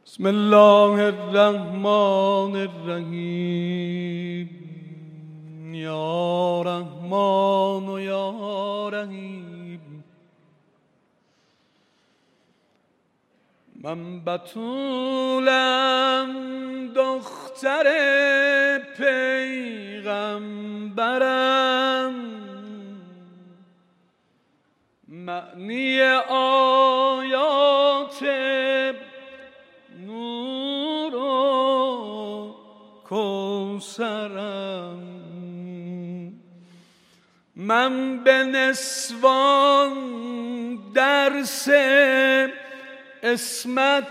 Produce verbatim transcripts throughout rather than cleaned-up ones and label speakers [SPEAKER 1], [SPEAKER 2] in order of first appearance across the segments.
[SPEAKER 1] بسم الله الرحمن الرحیم یا رحمان و یا رحیم. من بتولم دختر پیغمبرم، معنی آیات نور و کوثرم. من به نسوان درس اسمت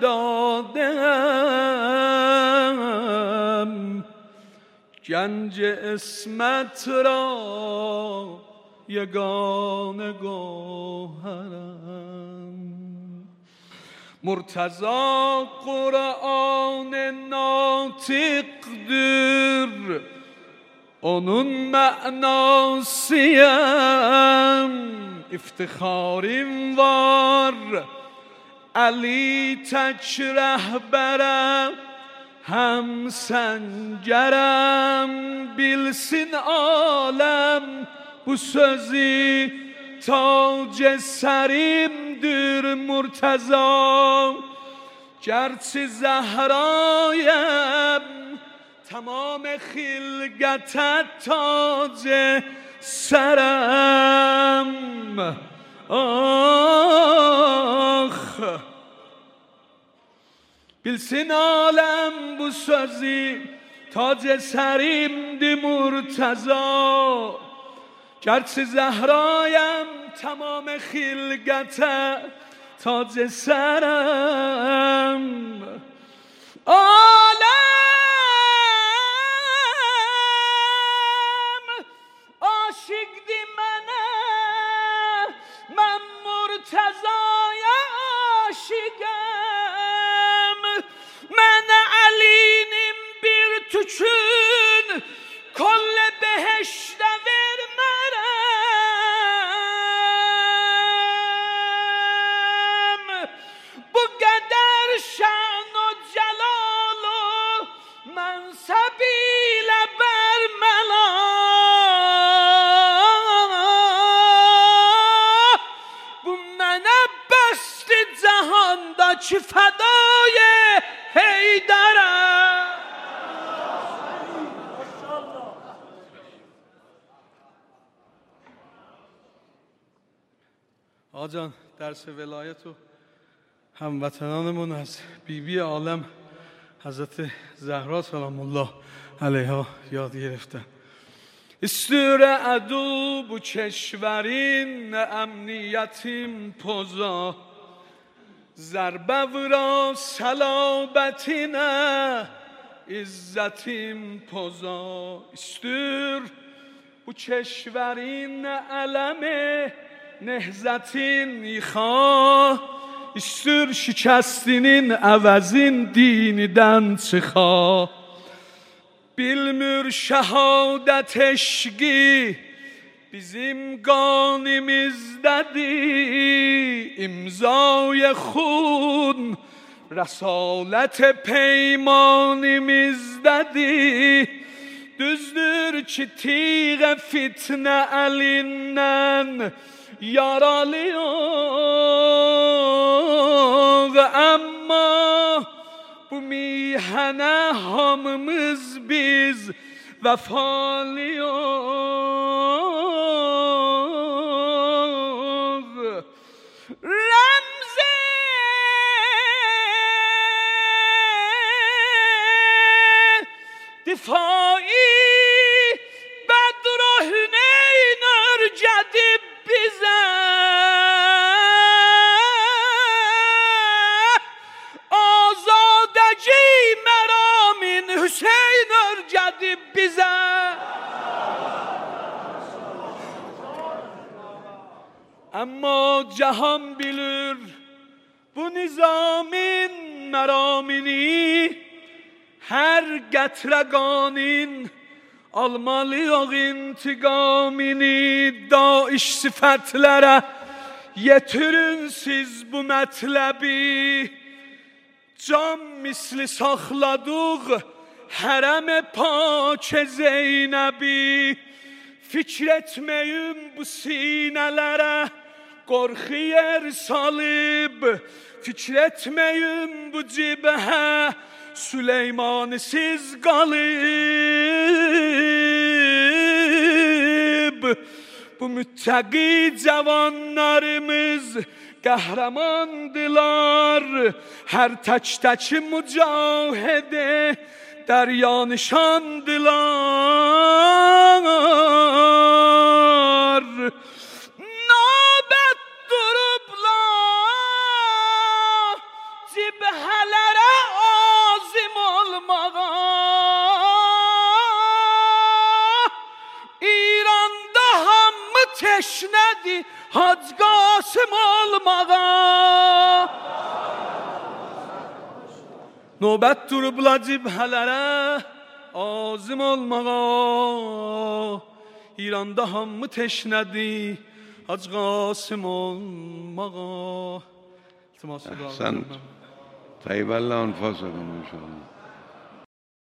[SPEAKER 1] دادم، گنج اسمت را یگانه گوهرم. مرتضی قرآن natıktır, onun manasıyım. İftiharım var Ali tek rehberem, hem sencerem. Bilsin alem bu sözü tac serimdir Murteza. Gerçi Zehrayem tamam xilqət tac serem. Ah, bilsin alem bu sözü tac serimdir Murteza. Gerçi Zehrayem tamam xilqətə tac serem. Alem aşıqdi mənə, mən Murtəzaya aşıqəm. Mənə Əlinim bir tükün kolle beheşdə vermərəm. Bu qədər şan o celal o mənsəb ilə bərməla. Bu mənə bəsdir cəhəndəki fədای Heydərəm. آجان درس ولایت و هموطنانمون از بی بی عالم حضرت زهرا سلام الله علیها یاد گرفتن. استور عدو bu کشورین امنیتیم پوزا، ضربه ورا سلابتینه عزتیم پوزا. استور bu کشورین علمه nehzetin ixa. İstür şikəstinin əvəzin dinidən çıxa. Bilmür şəhadət eşqi bizim qanimizdədir. İmzay xun rəsalət peymanimizdədir. Düzdür ki tiğə fitnə əlindən yaralıyıq, amma bu mihənə hamımız biz vəfalıyıq. Rəmzi difai Bedr o Hüneyn örgədib bizə. Azadəci məramin Hüseyn örgədib bizə. Amma cahan bilir bu nizamin məramini. Hər qətrəqanin almalıyıq intiqamini. Daiş sifətlərə yetirin siz bu mətləbi. Can misli saxladıq hərəm pak Zeynəbi. Fikr etməyin bu sinələrə qorxu yer salıb. Fikr etməyin bu cibhə Süleymanisiz qalıb. Bu müttəqi cavanlarımız qəhrəmandılar. Hər tək-təki mücahidi dərya nişandılar. Növbət durublar cibhələrə azim olmağa. İranda hamı teşnədi Hac Qasım olmağa. Növbət durublar cibhələrə azim olmağa. İranda hamı teşnədi Hac Qasım olmağa.
[SPEAKER 2] أحسنت طيب الله أنفسكم إن شاء الله.